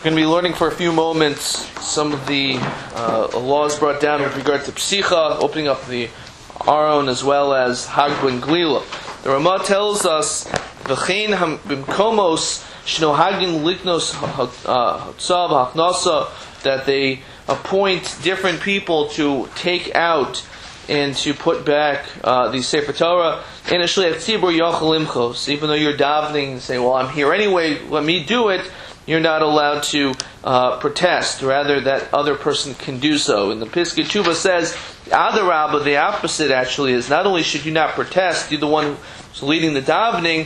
We're going to be learning for a few moments some of the laws brought down with regard to Psicha, opening up the Aron, as well as Hagba and Glila. The Ramah tells us, V'chein b'mkomos shnohagin liknos hotzav hachnasa, that they appoint different people to take out and to put back the Sefer Torah. In a shliach tzibur yachal imchos, even though you're davening and say, well, I'm here anyway, let me do it, you're not allowed to protest. Rather, that other person can do so. And the Piskei Teshuvah says, Adarabba, the opposite actually is, not only should you not protest, you're the one who's leading the davening,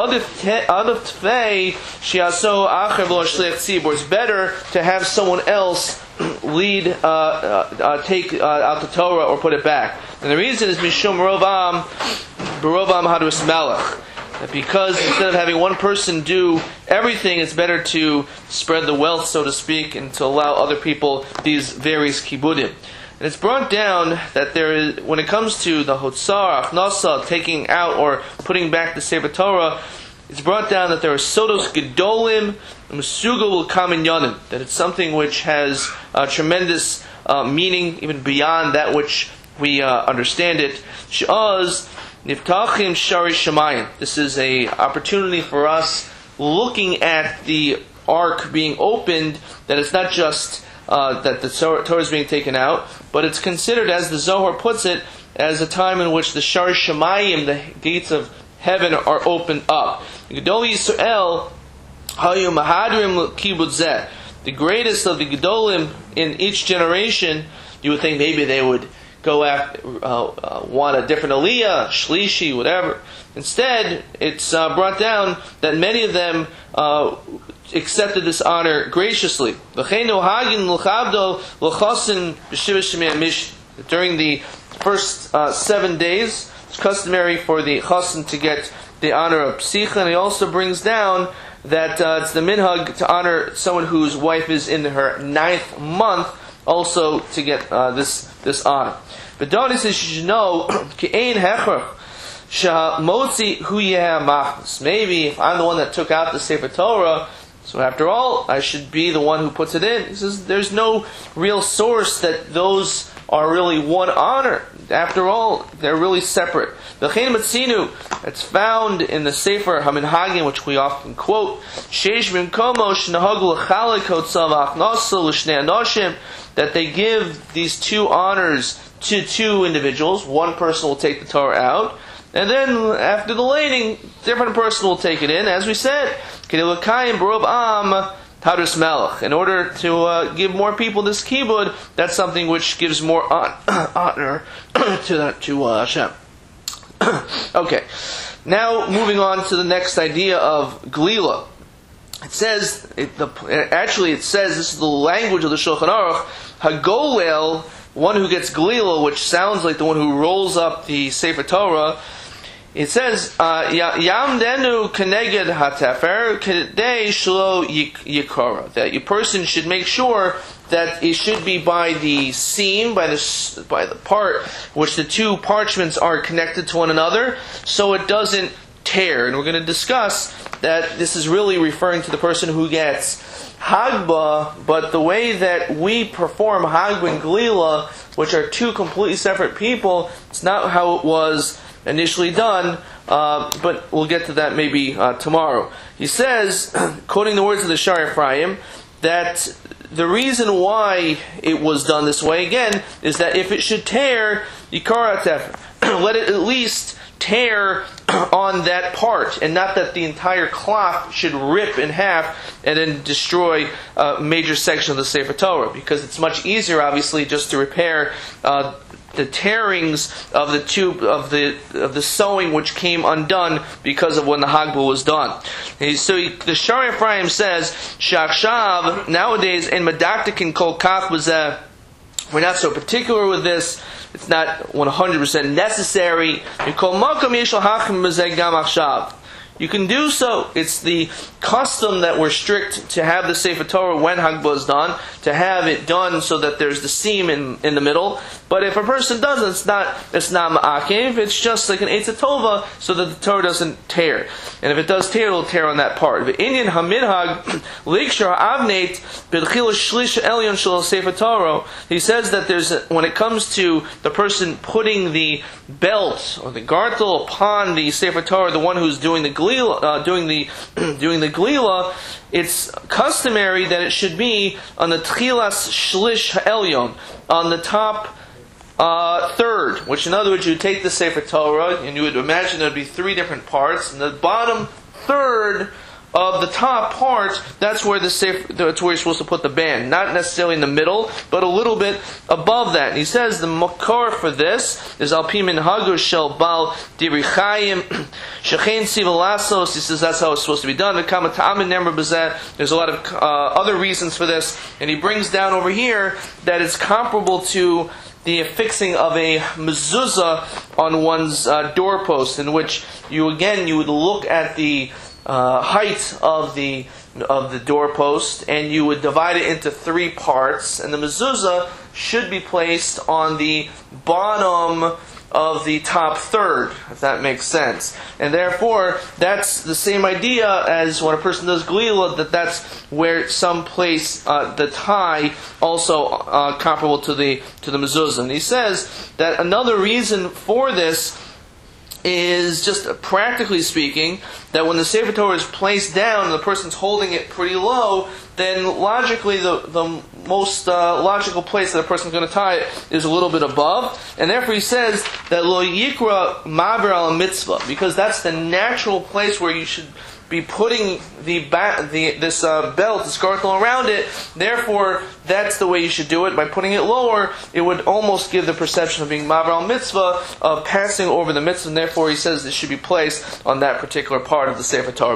it's better to have someone else lead, take out the Torah or put it back. And the reason is Mishum Rovam Hadrus Melech. Because instead of having one person do everything, it's better to spread the wealth, so to speak, and to allow other people these various kibudim. And it's brought down that there is, when it comes to the hotzar, achnasa, taking out or putting back the Sefer Torah, it's brought down that there are sodos gedolim, mesugal kamin yonim, that it's something which has tremendous meaning, even beyond that which we understand it. She'az Niftachim Shari Shemayim. This is a opportunity for us looking at the ark being opened, that it's not just that the Torah is being taken out, but it's considered, as the Zohar puts it, as a time in which the Shari Shemayim, the gates of heaven, are opened up. Gedol Yisrael Hayu Mahadrim Kibbutz Zeh. The greatest of the Gedolim in each generation, you would think maybe they would go after, want a different aliyah, shlishi, whatever. Instead, it's brought down that many of them accepted this honor graciously. During the first 7 days, it's customary for the chassan to get the honor of psicha, and he also brings down that it's the minhag to honor someone whose wife is in her 9th month, also to get this honor. But Doni says you should know, maybe if I'm the one that took out the Sefer Torah, so after all, I should be the one who puts it in. He says there's no real source that those are really one honor. After all, they're really separate. It's found in the Sefer HaMinhagim, which we often quote, that they give these two honors to two individuals. One person will take the Torah out, and then after the lading, different person will take it in. As we said, in order to give more people this kibud, that's something which gives more honor to Hashem. Okay, now moving on to the next idea of Glila. It says, it says, this is the language of the Shulchan Aruch, Hagolel, one who gets Glila, which sounds like the one who rolls up the Sefer Torah. It says, Yamdenu keneged hatefer kedei shlo yikara, that your person should make sure that it should be by the seam, by the part which the two parchments are connected to one another, so it doesn't tear. And we're going to discuss that this is really referring to the person who gets Hagba, but the way that we perform Hagba and Glila, which are two completely separate people, it's not how it was initially done, but we'll get to that maybe tomorrow. He says, quoting the words of the Shari Ephraim, that the reason why it was done this way, again, is that if it should tear, let it at least tear on that part, and not that the entire cloth should rip in half and then destroy a major section of the Sefer Torah, because it's much easier, obviously, just to repair the tearings of the tube of the sewing which came undone because of when the Hagba was done. The Shari Ephraim says, "Shachshav nowadays in Madaktikin kol kach b'zeh." We're not so particular with this. It's not 100% necessary. you can do so. It's the custom that we're strict to have the Sefer Torah when Hagbah is done, to have it done so that there's the seam in the middle. But if a person doesn't, it's not ma'akev, it's just like an Eitzah Tova, so that the Torah doesn't tear. And if it does tear, it'll tear on that part. V'inyan haminhag likshar avneit b'tchila shlish elyon shel Sefer Torah. He says that when it comes to the person putting the belt or the gartel upon the Sefer Torah, the one who's doing the glila, doing the glila, it's customary that it should be on the tchilas shlish ha'elyon, on the top third, which in other words, you would take the Sefer Torah and you would imagine there would be 3 different parts, and the bottom third of the top part, that's where you're supposed to put the band. Not necessarily in the middle, but a little bit above that. And he says the makor for this is al pi minhagu shel bal divrei chayim shechein sivalasos. He says that's how it's supposed to be done. There's a lot of other reasons for this, and he brings down over here that it's comparable to the affixing of a mezuzah on one's doorpost, in which you would look at the height of the doorpost, and you would divide it into 3 parts, and the mezuzah should be placed on the bottom of the top third, if that makes sense. And therefore, that's the same idea as when a person does glila, that's where some place the tie also comparable to the mezuzah. And he says that another reason for this is just practically speaking, that when the Sefer Torah is placed down and the person's holding it pretty low, then logically the most logical place that a person's going to tie it is a little bit above. And therefore he says that lo yikra maver al mitzvah, because that's the natural place where you should be putting this belt, this gartel around it. Therefore, that's the way you should do it. By putting it lower, it would almost give the perception of being maver al mitzvah, of passing over the mitzvah, and therefore he says it should be placed on that particular part of the Sefer Torah.